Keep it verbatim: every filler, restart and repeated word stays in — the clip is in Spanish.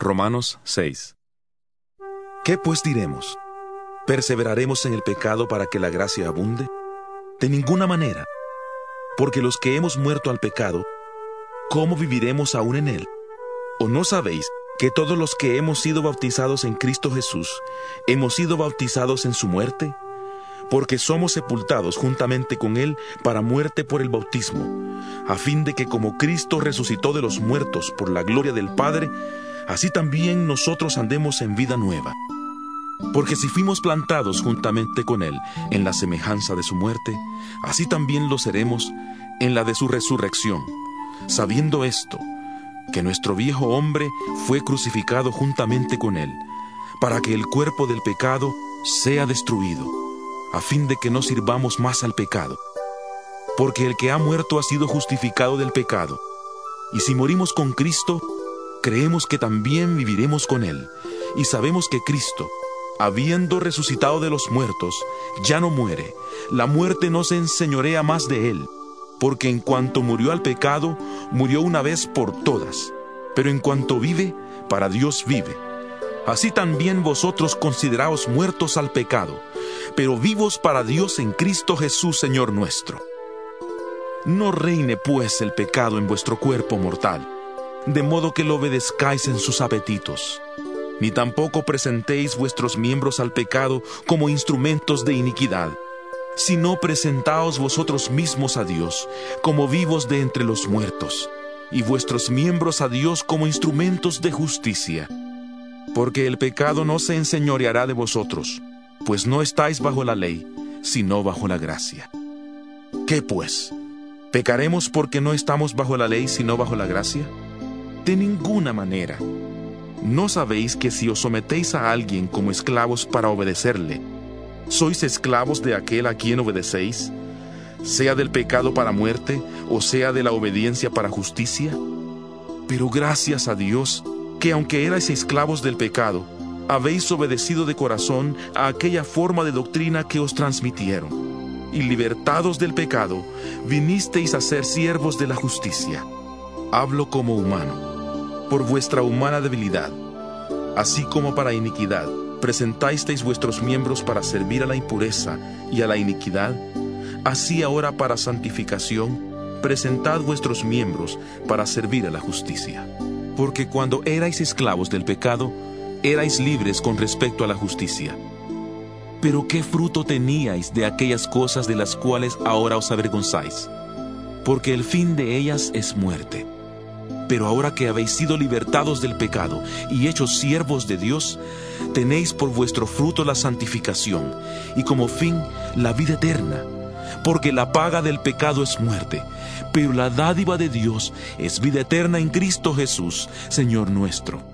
Romanos seis. ¿Qué pues diremos? ¿Perseveraremos en el pecado para que la gracia abunde? De ninguna manera, porque los que hemos muerto al pecado, ¿cómo viviremos aún en él? ¿O no sabéis que todos los que hemos sido bautizados en Cristo Jesús, hemos sido bautizados en su muerte? Porque somos sepultados juntamente con él para muerte por el bautismo, a fin de que como Cristo resucitó de los muertos por la gloria del Padre, así también nosotros andemos en vida nueva. Porque si fuimos plantados juntamente con él en la semejanza de su muerte, así también lo seremos en la de su resurrección, sabiendo esto, que nuestro viejo hombre fue crucificado juntamente con él, para que el cuerpo del pecado sea destruido, a fin de que no sirvamos más al pecado. Porque el que ha muerto ha sido justificado del pecado, y si morimos con Cristo, creemos que también viviremos con él, y sabemos que Cristo, habiendo resucitado de los muertos, ya no muere, la muerte no se enseñorea más de él, porque en cuanto murió al pecado, murió una vez por todas, pero en cuanto vive, para Dios vive. Así también vosotros consideraos muertos al pecado, pero vivos para Dios en Cristo Jesús, Señor nuestro. No reine pues el pecado en vuestro cuerpo mortal, de modo que lo obedezcáis en sus apetitos. Ni tampoco presentéis vuestros miembros al pecado como instrumentos de iniquidad, sino presentaos vosotros mismos a Dios como vivos de entre los muertos, y vuestros miembros a Dios como instrumentos de justicia. Porque el pecado no se enseñoreará de vosotros, pues no estáis bajo la ley, sino bajo la gracia. ¿Qué pues? ¿Pecaremos porque no estamos bajo la ley, sino bajo la gracia? De ninguna manera. ¿No sabéis que si os sometéis a alguien como esclavos para obedecerle, sois esclavos de aquel a quien obedecéis, sea del pecado para muerte, o sea de la obediencia para justicia? Pero gracias a Dios, que aunque erais esclavos del pecado, habéis obedecido de corazón a aquella forma de doctrina que os transmitieron, y libertados del pecado, vinisteis a ser siervos de la justicia. Hablo como humano, por vuestra humana debilidad, así como para iniquidad, presentasteis vuestros miembros para servir a la impureza y a la iniquidad, así ahora para santificación, presentad vuestros miembros para servir a la justicia. Porque cuando erais esclavos del pecado, erais libres con respecto a la justicia. Pero ¿qué fruto teníais de aquellas cosas de las cuales ahora os avergonzáis? Porque el fin de ellas es muerte. Pero ahora que habéis sido libertados del pecado y hechos siervos de Dios, tenéis por vuestro fruto la santificación, y como fin la vida eterna. Porque la paga del pecado es muerte, pero la dádiva de Dios es vida eterna en Cristo Jesús, Señor nuestro.